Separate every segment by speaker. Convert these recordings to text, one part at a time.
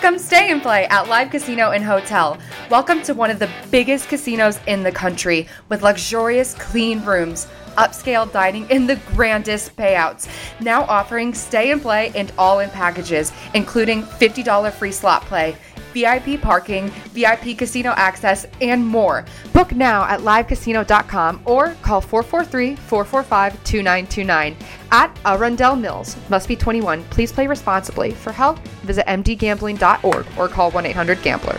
Speaker 1: Come stay and play at Live Casino and Hotel. Welcome to one of the biggest casinos in the country with luxurious, clean rooms, upscale dining, and the grandest payouts. Now offering stay and play and all-in packages, including $50 free slot play, VIP parking, VIP casino access, and more. Book now at livecasino.com or call 443-445-2929 at Arundel Mills. Must be 21. Please play responsibly. For help, visit mdgambling.org or call 1-800-GAMBLER.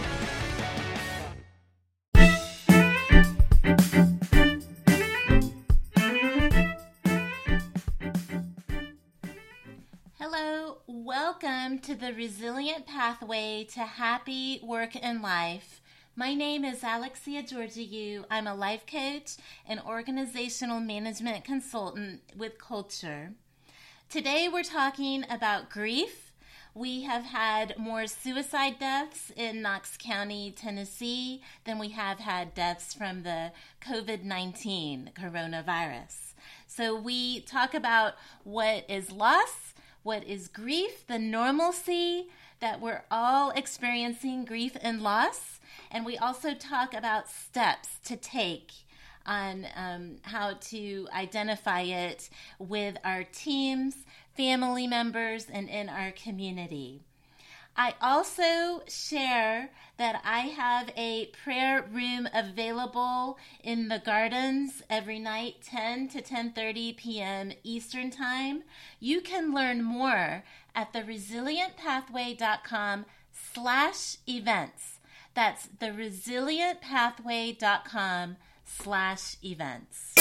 Speaker 2: Welcome to the Resilient Pathway to Happy Work and Life. My name is Alexia Georgiou. I'm a life coach and organizational management consultant with Culture. Today we're talking about grief. We have had more suicide deaths in Knox County, Tennessee, than we have had deaths from the COVID-19 coronavirus. So we talk about what is loss, what is grief, the normalcy that we're all experiencing grief and loss. And we also talk about steps to take on how to identify it with our teams, family members, and in our community. I also share that I have a prayer room available in the gardens every night, 10 to 10:30 p.m. Eastern Time. You can learn more at theresilientpathway.com/events. That's theresilientpathway.com/events.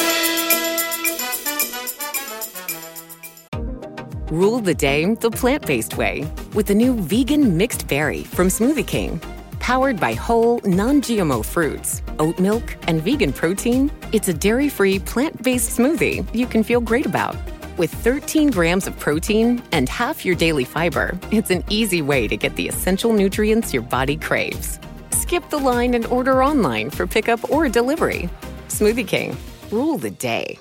Speaker 3: Rule the day the plant-based way with the new vegan mixed berry from Smoothie King. Powered by whole, non-GMO fruits, oat milk, and vegan protein, it's a dairy-free, plant-based smoothie you can feel great about. With 13 grams of protein and half your daily fiber, it's an easy way to get the essential nutrients your body craves. Skip the line and order online for pickup or delivery. Smoothie King. Rule the day.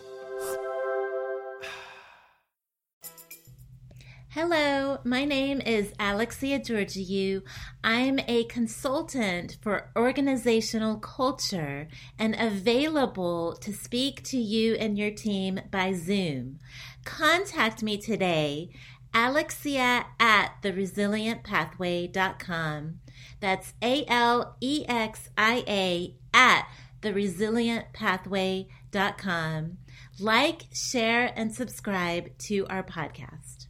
Speaker 2: Hello, my name is Alexia Georgiou. I'm a consultant for organizational culture and available to speak to you and your team by Zoom. Contact me today, Alexia at theresilientpathway.com. That's ALEXIA at theresilientpathway.com. Like, share, and subscribe to our podcast.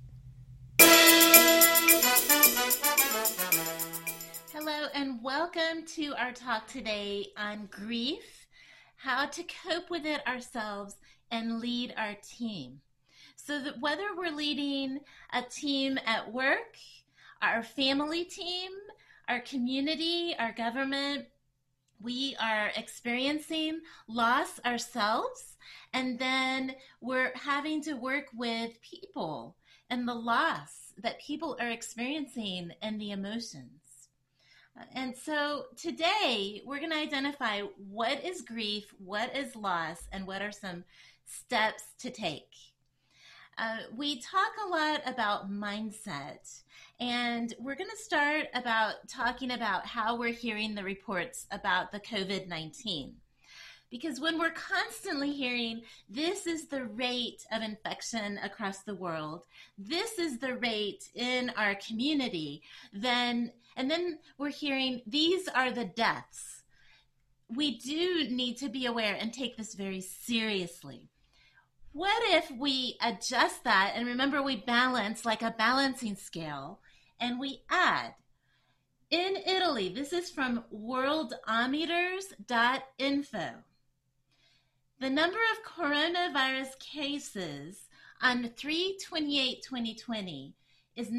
Speaker 2: Hello and welcome to our talk today on grief, how to cope with it ourselves and lead our team. So that whether we're leading a team at work, our family team, our community, our government, we are experiencing loss ourselves, and then we're having to work with people and the loss that people are experiencing and the emotions. And so today we're going to identify what is grief, what is loss, and what are some steps to take. We talk a lot about mindset, and we're going to start about talking about how we're hearing the reports about the COVID-19. Because when we're constantly hearing, this is the rate of infection across the world, this is the rate in our community, and then we're hearing, these are the deaths. We do need to be aware and take this very seriously. What if we adjust that, and remember we balance like a balancing scale, and we add, in Italy, this is from worldometers.info. The number of coronavirus cases on 3/28/2020 is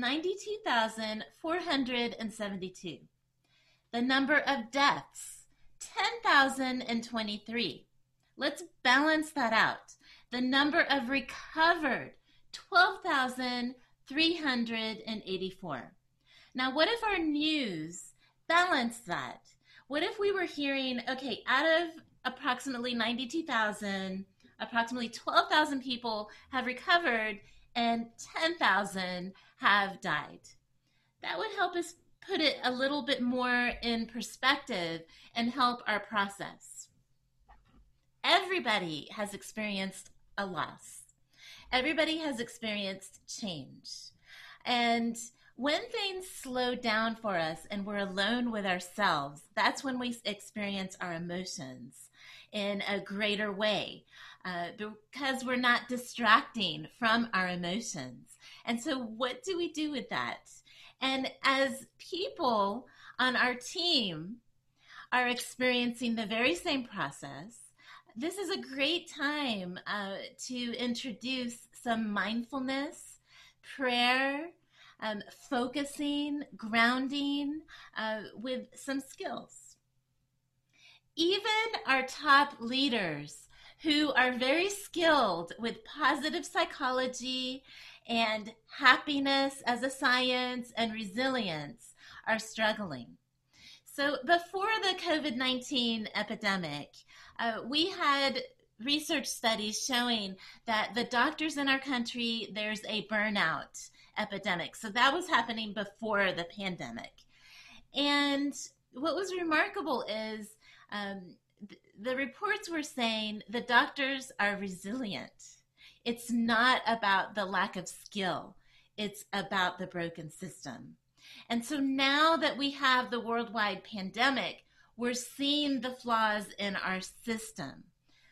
Speaker 2: 92,472. The number of deaths, 10,023. Let's balance that out. The number of recovered, 12,384. Now, what if our news balanced that? What if we were hearing, okay, out of approximately 92,000, approximately 12,000 people have recovered and 10,000 have died? That would help us put it a little bit more in perspective and help our process. Everybody has experienced a loss. Everybody has experienced change. And when things slow down for us and we're alone with ourselves, that's when we experience our emotions in a greater way, because we're not distracting from our emotions. And so what do we do with that? And as people on our team are experiencing the very same process, this is a great time to introduce some mindfulness, prayer, focusing, grounding with some skills. Even our top leaders who are very skilled with positive psychology and happiness as a science and resilience are struggling. So before the COVID-19 epidemic, we had research studies showing that the doctors in our country, there's a burnout epidemic. So that was happening before the pandemic. And what was remarkable is the reports were saying the doctors are resilient. It's not about the lack of skill. It's about the broken system. And so now that we have the worldwide pandemic, we're seeing the flaws in our system.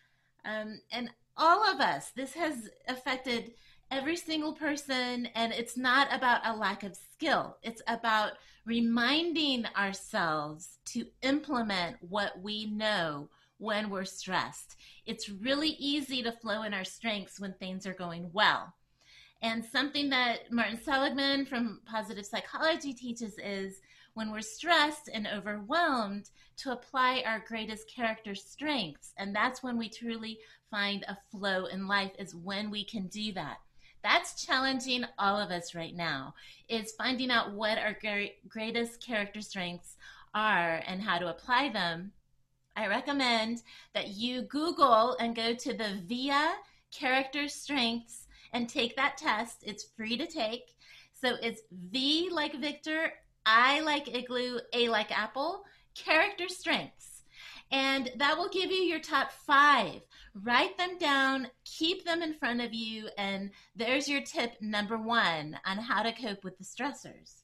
Speaker 2: And all of us, this has affected every single person, and it's not about a lack of skill. It's about reminding ourselves to implement what we know when we're stressed. It's really easy to flow in our strengths when things are going well. And something that Martin Seligman from Positive Psychology teaches is when we're stressed and overwhelmed, to apply our greatest character strengths. And that's when we truly find a flow in life, is when we can do that. That's challenging all of us right now, is finding out what our greatest character strengths are and how to apply them. I recommend that you Google and go to the VIA Character Strengths and take that test. It's free to take. So it's V like Victor, I like Igloo, A like Apple, character strengths. And that will give you your top 5. Write them down, keep them in front of you, and there's your tip number 1 on how to cope with the stressors.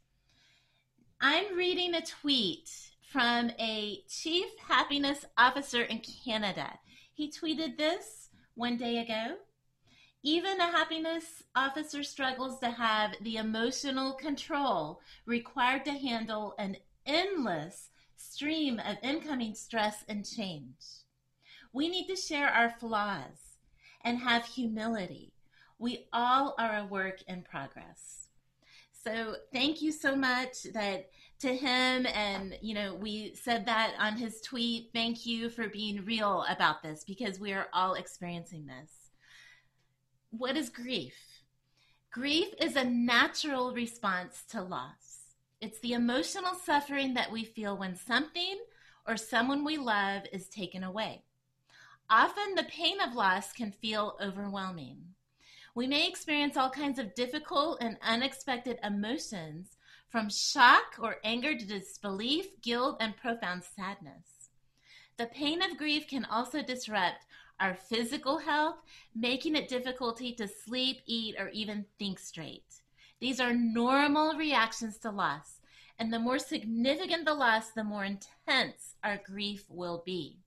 Speaker 2: I'm reading a tweet from a chief happiness officer in Canada. He tweeted this one day ago. Even a happiness officer struggles to have the emotional control required to handle an endless stream of incoming stress and change. We need to share our flaws and have humility. We all are a work in progress. So thank you so much to him, and we said that on his tweet. Thank you for being real about this, because we are all experiencing this. What is grief? Grief is a natural response to loss. It's the emotional suffering that we feel when something or someone we love is taken away. Often the pain of loss can feel overwhelming. We may experience all kinds of difficult and unexpected emotions, from shock or anger to disbelief, guilt, and profound sadness. The pain of grief can also disrupt our physical health, making it difficulty to sleep, eat, or even think straight. These are normal reactions to loss, and the more significant the loss, the more intense our grief will be.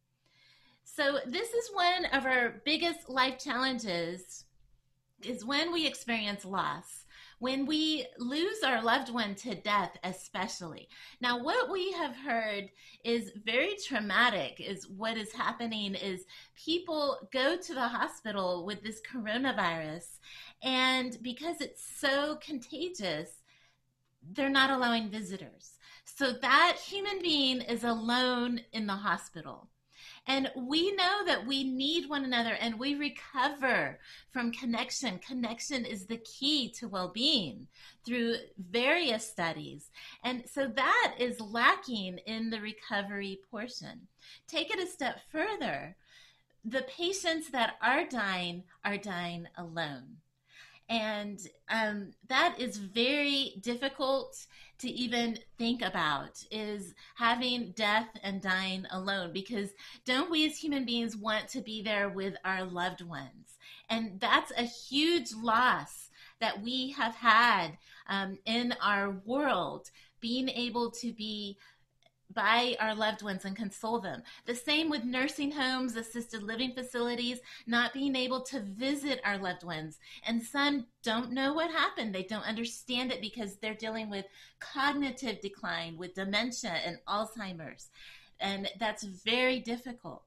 Speaker 2: So this is one of our biggest life challenges, is when we experience loss, when we lose our loved one to death especially. Now, what we have heard is very traumatic. Is what is happening is people go to the hospital with this coronavirus, and because it's so contagious, they're not allowing visitors. So that human being is alone in the hospital. And we know that we need one another, and we recover from connection. Connection is the key to well-being through various studies. And so that is lacking in the recovery portion. Take it a step further. The patients that are dying alone. And that is very difficult to even think about is having death and dying alone, because don't we as human beings want to be there with our loved ones? And that's a huge loss that we have had in our world, being able to be by our loved ones and console them. The same with nursing homes, assisted living facilities, not being able to visit our loved ones. And some don't know what happened. They don't understand it because they're dealing with cognitive decline, with dementia and Alzheimer's. And that's very difficult.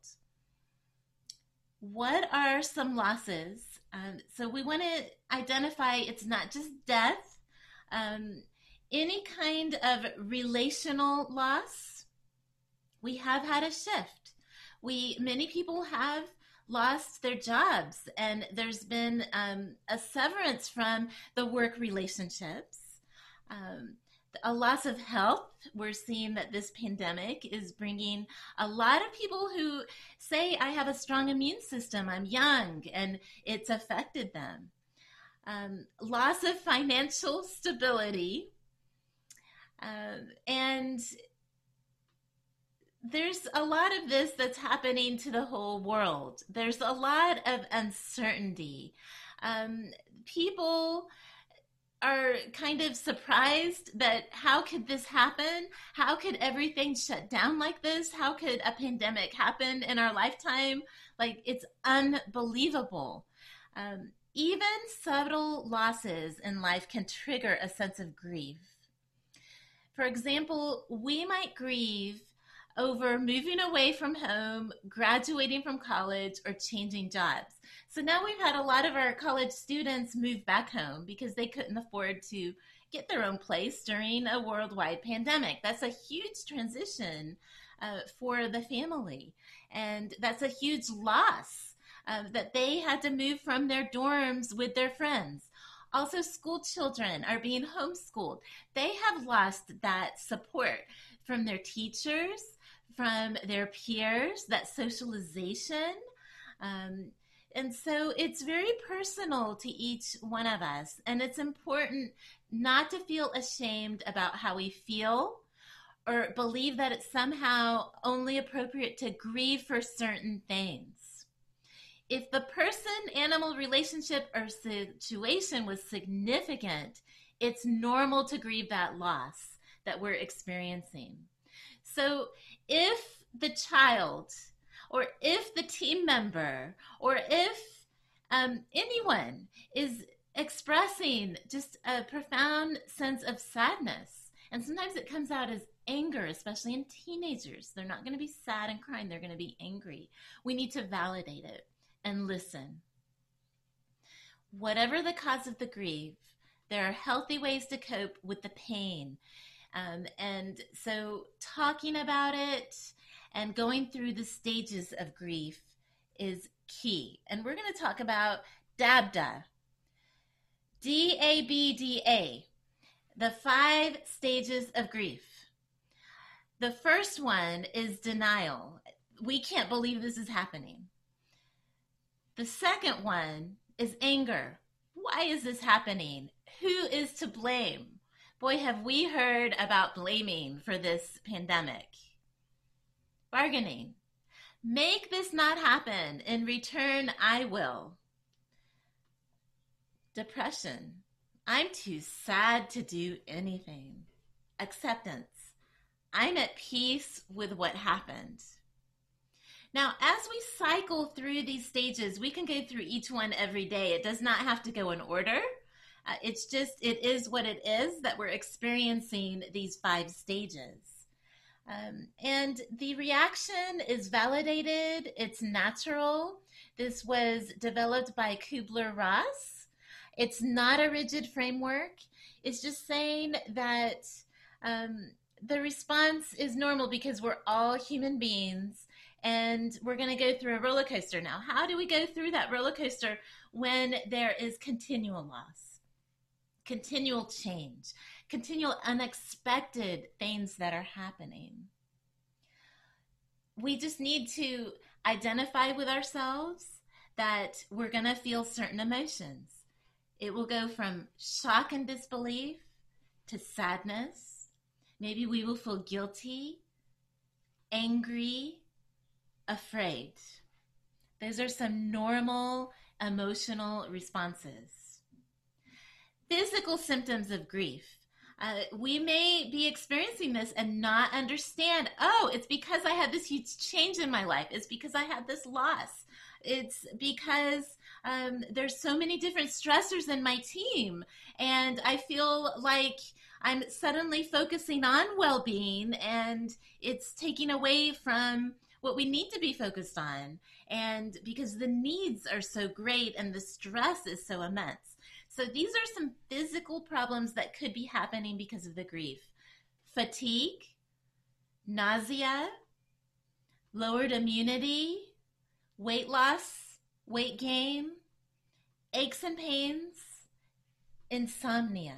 Speaker 2: What are some losses? So we want to identify it's not just death, any kind of relational loss. We have had a shift. Many people have lost their jobs, and there's been a severance from the work relationships. A loss of health. We're seeing that this pandemic is bringing a lot of people who say, I have a strong immune system, I'm young, and it's affected them. Loss of financial stability. And there's a lot of this that's happening to the whole world. There's a lot of uncertainty. People are kind of surprised that how could this happen? How could everything shut down like this? How could a pandemic happen in our lifetime? Like, it's unbelievable. Even subtle losses in life can trigger a sense of grief. For example, we might grieve over moving away from home, graduating from college, or changing jobs. So now we've had a lot of our college students move back home because they couldn't afford to get their own place during a worldwide pandemic. That's a huge transition for the family. And that's a huge loss that they had to move from their dorms with their friends. Also, school children are being homeschooled. They have lost that support from their teachers, from their peers, that socialization. And so it's very personal to each one of us. And it's important not to feel ashamed about how we feel or believe that it's somehow only appropriate to grieve for certain things. If the person-animal relationship or situation was significant, it's normal to grieve that loss that we're experiencing. So if the child, or if the team member, or if anyone is expressing just a profound sense of sadness, and sometimes it comes out as anger, especially in teenagers. They're not going to be sad and crying. They're going to be angry. We need to validate it and listen. Whatever the cause of the grief, there are healthy ways to cope with the pain. And so talking about it and going through the stages of grief is key. And we're going to talk about DABDA, D-A-B-D-A, the 5 stages of grief. The first one is denial. We can't believe this is happening. The second one is anger. Why is this happening? Who is to blame? Boy, have we heard about blaming for this pandemic. Bargaining. Make this not happen. In return, I will. Depression. I'm too sad to do anything. Acceptance. I'm at peace with what happened. Now, as we cycle through these stages, we can go through each one every day. It does not have to go in order. It's just, it is what it is that we're experiencing these 5 stages. And the reaction is validated. It's natural. This was developed by Kubler-Ross. It's not a rigid framework. It's just saying that the response is normal because we're all human beings and we're going to go through a roller coaster. Now, how do we go through that roller coaster when there is continual loss, continual change, continual unexpected things that are happening? We just need to identify with ourselves that we're going to feel certain emotions. It will go from shock and disbelief to sadness Maybe we will feel guilty, angry, afraid. Those are some normal emotional responses. Physical symptoms of grief. We may be experiencing this and not understand, oh, it's because I had this huge change in my life. It's because I had this loss. It's because there's so many different stressors in my team. And I feel like I'm suddenly focusing on well-being, and it's taking away from what we need to be focused on. And because the needs are so great and the stress is so immense. So these are some physical problems that could be happening because of the grief. Fatigue, nausea, lowered immunity, weight loss, weight gain, aches and pains, insomnia.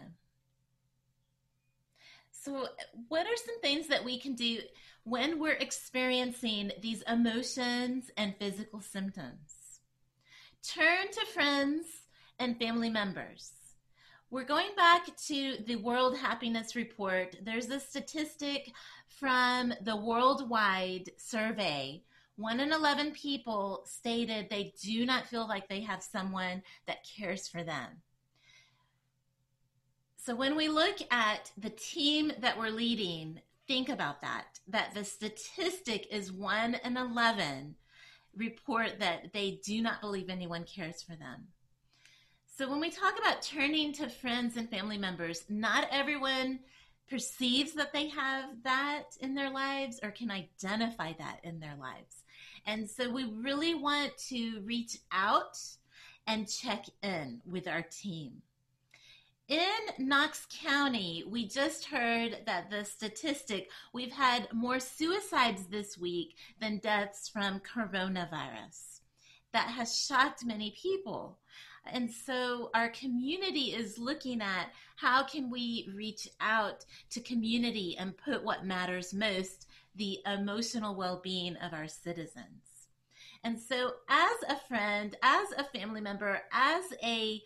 Speaker 2: So what are some things that we can do when we're experiencing these emotions and physical symptoms? Turn to friends and family members. We're going back to the World Happiness Report. There's a statistic from the worldwide survey. 1 in 11 people stated they do not feel like they have someone that cares for them. So when we look at the team that we're leading, think about that the statistic is 1 in 11 report that they do not believe anyone cares for them. So when we talk about turning to friends and family members, not everyone perceives that they have that in their lives or can identify that in their lives. And so we really want to reach out and check in with our team. In Knox County, we just heard that the statistic, we've had more suicides this week than deaths from coronavirus. That has shocked many people. And so our community is looking at how can we reach out to community and put what matters most, the emotional well-being of our citizens. And so as a friend, as a family member, as a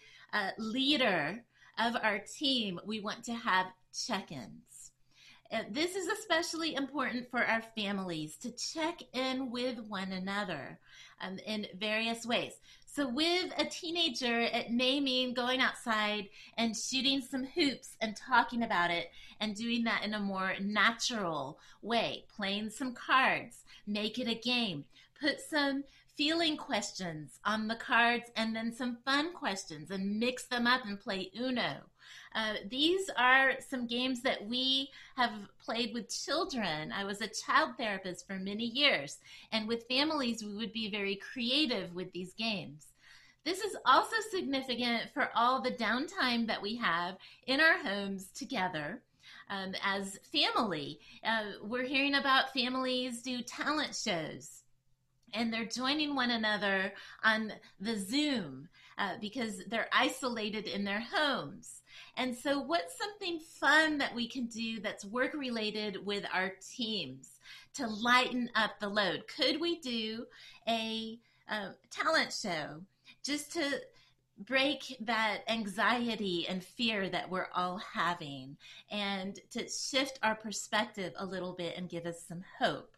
Speaker 2: leader of our team, we want to have check-ins. This is especially important for our families to check in with one another in various ways. So with a teenager, it may mean going outside and shooting some hoops and talking about it and doing that in a more natural way, playing some cards, make it a game, put some feeling questions on the cards and then some fun questions and mix them up and play Uno. These are some games that we have played with children. I was a child therapist for many years, and with families, we would be very creative with these games. This is also significant for all the downtime that we have in our homes together as family. We're hearing about families do talent shows, and they're joining one another on the Zoom because they're isolated in their homes. And so what's something fun that we can do that's work-related with our teams to lighten up the load? Could we do a talent show just to break that anxiety and fear that we're all having and to shift our perspective a little bit and give us some hope?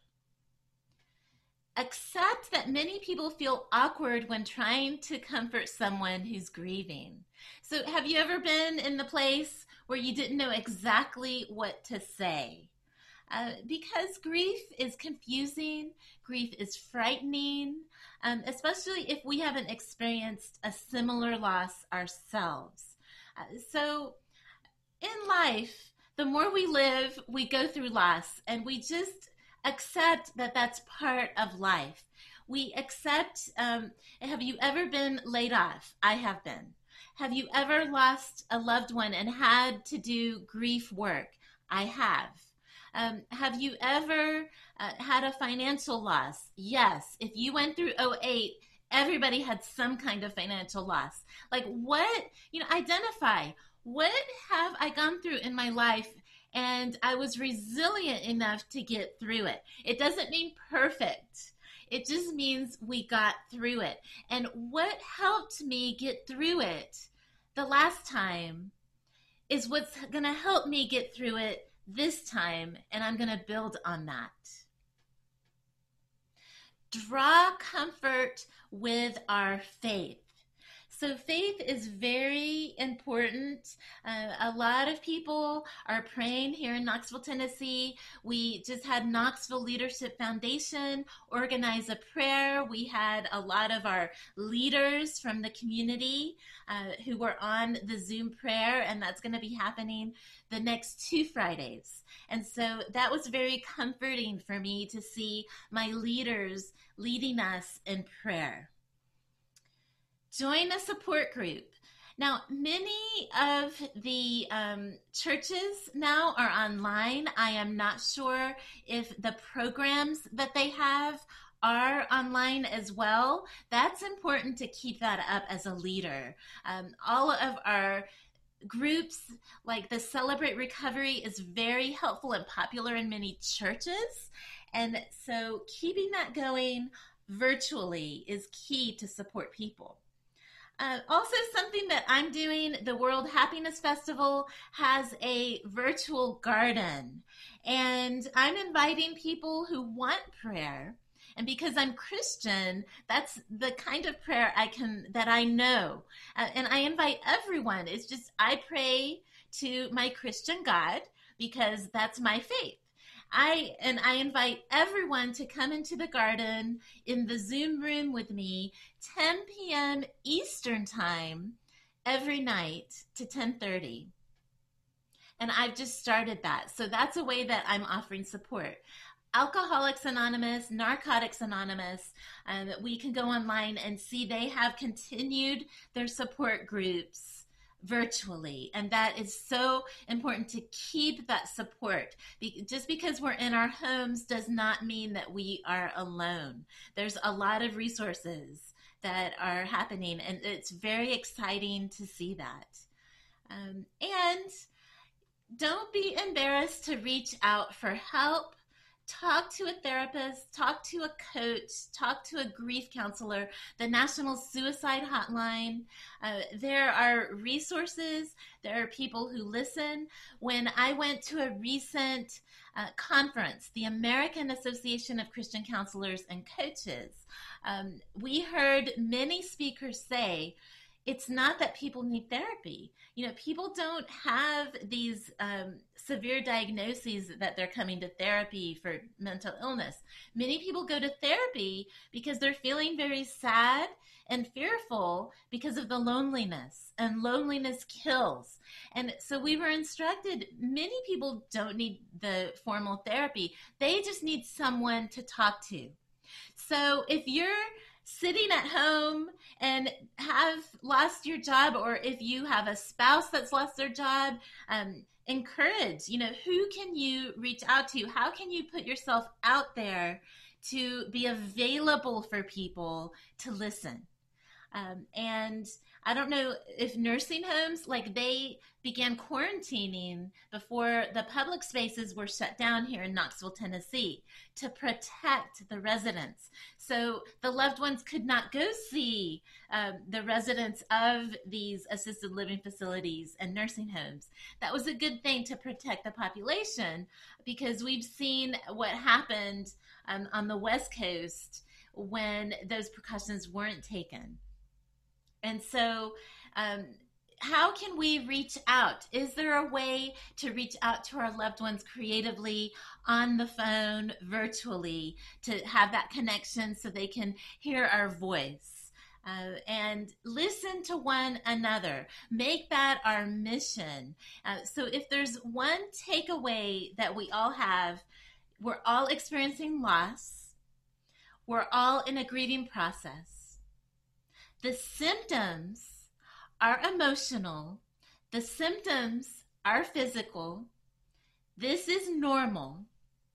Speaker 2: Accept that many people feel awkward when trying to comfort someone who's grieving. So have you ever been in the place where you didn't know exactly what to say? Because grief is confusing, grief is frightening, especially if we haven't experienced a similar loss ourselves. So in life, the more we live, we go through loss, and we just accept that that's part of life. We accept, have you ever been laid off? I have been. Have you ever lost a loved one and had to do grief work? I have. Have you ever had a financial loss? Yes. If you went through 2008, everybody had some kind of financial loss. Like what, identify, what have I gone through in my life and I was resilient enough to get through it? It doesn't mean perfect. It just means we got through it. And what helped me get through it the last time is what's going to help me get through it this time, and I'm going to build on that. Draw comfort with our faith. So faith is very important. A lot of people are praying here in Knoxville, Tennessee. We just had Knoxville Leadership Foundation organize a prayer. We had a lot of our leaders from the community who were on the Zoom prayer, and that's going to be happening the next 2 Fridays. And so that was very comforting for me to see my leaders leading us in prayer. Join a support group. Now, many of the churches now are online. I am not sure if the programs that they have are online as well. That's important to keep that up as a leader. All of our groups like the Celebrate Recovery is very helpful and popular in many churches. And so keeping that going virtually is key to support people. Also, something that I'm doing, the World Happiness Festival has a virtual garden, and I'm inviting people who want prayer. And because I'm Christian, that's the kind of prayer that I know. And I invite everyone. It's just I pray to my Christian God because that's my faith. I invite everyone to come into the garden in the Zoom room with me, 10 p.m. Eastern time every night to 10:30. And I've just started that. So that's a way that I'm offering support. Alcoholics Anonymous, Narcotics Anonymous, we can go online and see they have continued their support groups virtually. And that is so important to keep that support. Just because we're in our homes does not mean that we are alone. There's a lot of resources that are happening, and it's very exciting to see that. And don't be embarrassed to reach out for help. Talk to a therapist, talk to a coach, talk to a grief counselor, the National Suicide Hotline. There are resources. There are people who listen. When I went to a recent conference, the American Association of Christian Counselors and Coaches, we heard many speakers say, it's not that people need therapy. You know, people don't have these severe diagnoses that they're coming to therapy for mental illness. Many people go to therapy because they're feeling very sad and fearful because of the loneliness, and loneliness kills. And so we were instructed, many people don't need the formal therapy. They just need someone to talk to. So if you're sitting at home and have lost your job, or if you have a spouse that's lost their job, encourage, who can you reach out to? How can you put yourself out there to be available for people to listen? And I don't know if nursing homes, they began quarantining before the public spaces were shut down here in Knoxville, Tennessee, to protect the residents. So the loved ones could not go see the residents of these assisted living facilities and nursing homes. That was a good thing to protect the population, because we've seen what happened on the West Coast when those precautions weren't taken. And so how can we reach out? Is there a way to reach out to our loved ones creatively, on the phone, virtually, to have that connection so they can hear our voice? And listen to one another. Make that our mission. So if there's one takeaway that we all have, we're all experiencing loss. We're all in a grieving process. The symptoms are emotional. The symptoms are physical. This is normal.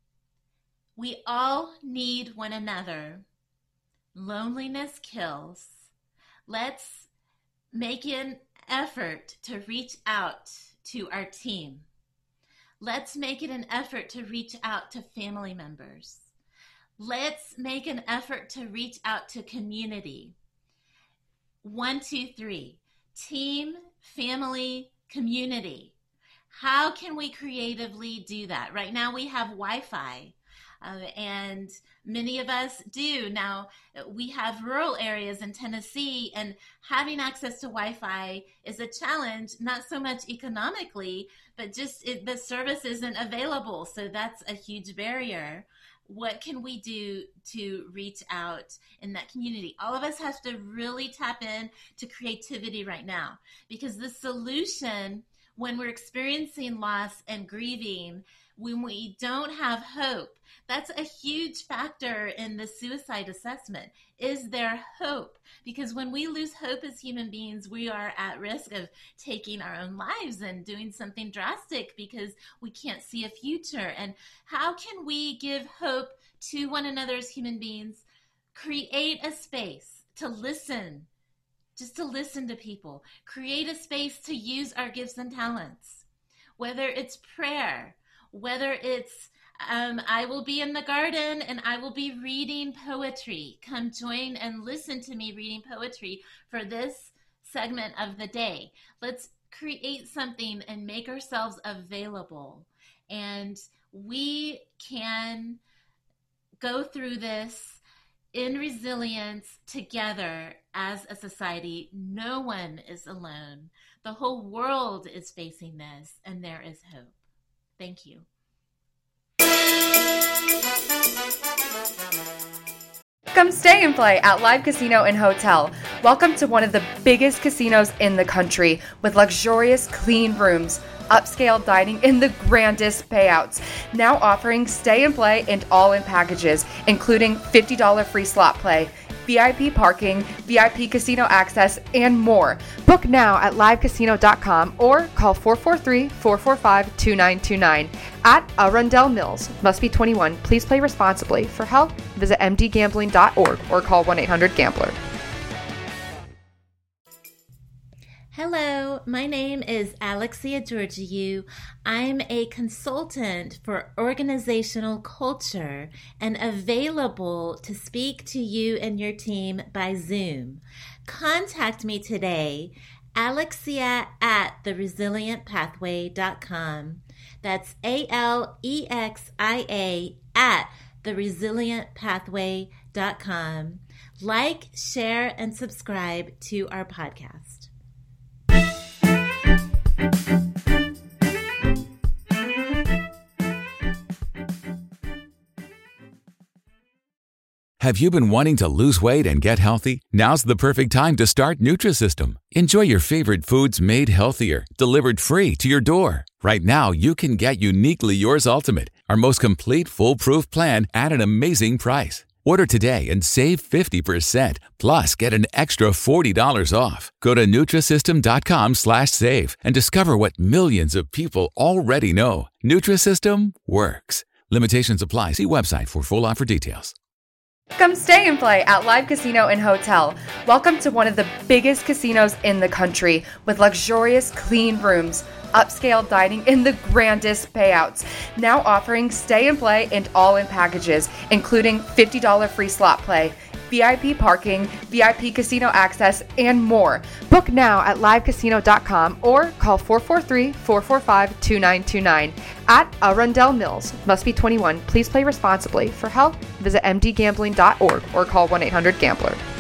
Speaker 2: We all need one another. Loneliness kills. Let's make an effort to reach out to our team. Let's make it an effort to reach out to family members. Let's make an effort to reach out to community. 1, 2, 3. Team, family, community. How can we creatively do that? Right now we have Wi-Fi. And many of us do. Now, we have rural areas in Tennessee, and having access to Wi-Fi is a challenge, not so much economically, but just the service isn't available. So that's a huge barrier. What can we do to reach out in that community? All of us have to really tap in to creativity right now, because the solution when we're experiencing loss and grieving, when we don't have hope, that's a huge factor in the suicide assessment. Is there hope? Because when we lose hope as human beings, we are at risk of taking our own lives and doing something drastic because we can't see a future. And how can we give hope to one another as human beings? Create a space to listen, just to listen to people. Create a space to use our gifts and talents, whether it's prayer, whether it's I will be in the garden and I will be reading poetry. Come join and listen to me reading poetry for this segment of the day. Let's create something and make ourselves available. And we can go through this in resilience together as a society. No one is alone. The whole world is facing this, and there is hope. Thank you.
Speaker 1: Come stay and play at Live Casino and Hotel. Welcome to one of the biggest casinos in the country with luxurious, clean rooms, upscale dining, and the grandest payouts. Now offering stay and play and all-in packages, including $50 free slot play, VIP parking, VIP casino access, and more. Book now at livecasino.com or call 443-445-2929 at Arundel Mills. Must be 21. Please play responsibly. For help, visit mdgambling.org or call 1-800-GAMBLER.
Speaker 2: Hello, my name is Alexia Georgiou. I'm a consultant for organizational culture and available to speak to you and your team by Zoom. Contact me today, Alexia at theresilientpathway.com. That's ALEXIA at theresilientpathway.com. Like, share, and subscribe to our podcast.
Speaker 4: Have you been wanting to lose weight and get healthy? Now's the perfect time to start Nutrisystem. Enjoy your favorite foods made healthier, delivered free to your door. Right now, you can get Uniquely Yours Ultimate, our most complete foolproof plan at an amazing price. Order today and save 50%, plus get an extra $40 off. Go to Nutrisystem.com/save and discover what millions of people already know. Nutrisystem works. Limitations apply. See website for full offer details.
Speaker 1: Come stay and play at Live Casino and Hotel. Welcome to one of the biggest casinos in the country with luxurious, clean rooms, upscale dining, and the grandest payouts. Now offering stay and play and all-in packages, including $50 free slot play, VIP parking, VIP casino access, and more. Book now at livecasino.com or call 443-445-2929 at Arundel Mills. Must be 21. Please play responsibly. For help, visit mdgambling.org or call 1-800-GAMBLER.